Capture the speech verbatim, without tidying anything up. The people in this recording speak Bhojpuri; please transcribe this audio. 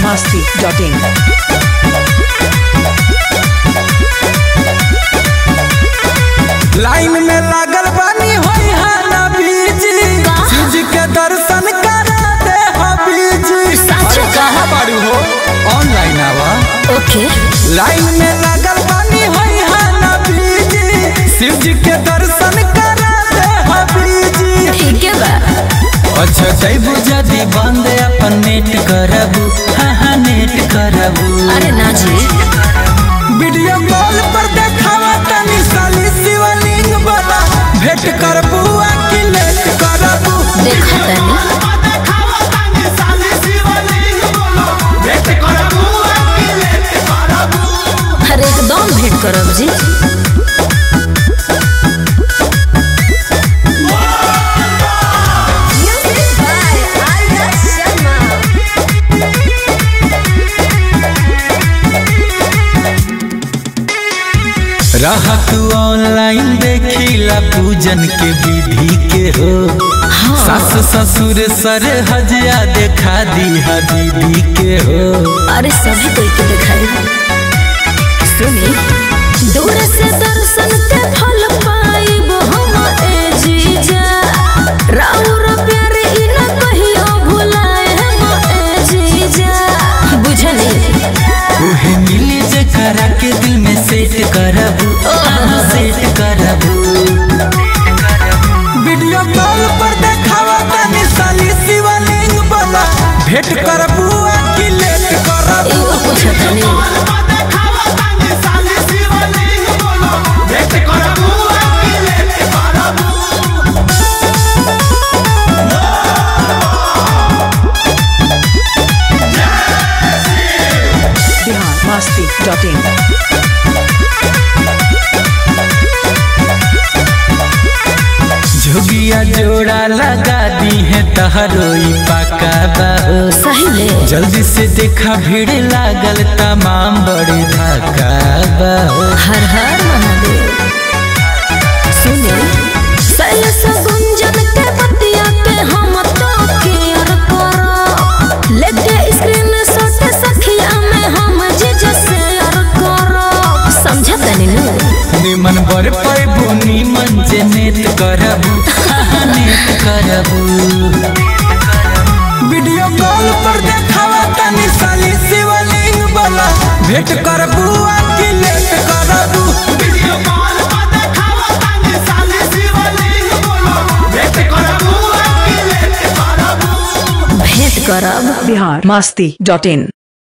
मस्ती डॉट इन। लाइन में लागल बानी होई है ना बीजी, शिवजी के दर्शन करा दे हबीजी। सच कहा बारू हो ऑनलाइन आवा। ओके लाइन में लागल बानी होई है ना बीजी, शिवजी के दर्शन करा दे हबीजी। ठीक है बा। अच्छा जैबू जदी बंद अपन नेट करबू, हाँ हाँ नेट करबू। अरे ना जी वीडियो कॉल पर देखावा तनी साली शिवलिंग वाला, भेंट करबू आकि लेट करबू। देखा तनी हर एकदम भेंट करब जी। रह तू ऑनलाइन देखिला पूजन के विधि के हो। हाँ। सास ससुर सर हजिया देखा दी दीदी के हो। अरे सभी कोई के दिखाई सुनी दूर से दर्शन के फल पाइब हम ए जीजा, राउर प्यार इ न कहियो भुलाए हम ए जीजा। बुझली उहे मिली जे करा के दिल में सेट करबू, सेट करबू। वीडियो कॉल पर देखावा तनी साली शिवलिंग वाला, भेंट करबू आकि लेट करबू। एगो पूछतनी मस्ती डॉट इन। जोगिया जोड़ा लगा दी है तहरोई पका बाहो। सही में जल्दी से देखा भीड़ लागल तमाम बड़ी धक्का बाहो। हर हर महादेव। सुने सैलस गुंजन के बतिया पे हम तो केयर करो, लेके स्क्रीन शॉट सखिया में हम जीजा शेयर करो। समझत नहीं निमन बर पैबू निमन जे नेत करबू, नेत करबू। वीडियो कॉल पर देखावा तनी साली शिवलिंग वाला, भेंट करबू आकि लेट करबू। वीडियो कॉल पर देखावा तनी साली शिवलिंग वाला, भेंट करबू आकि लेट करबू। भेंट करब। बिहार मस्ती डॉट इन।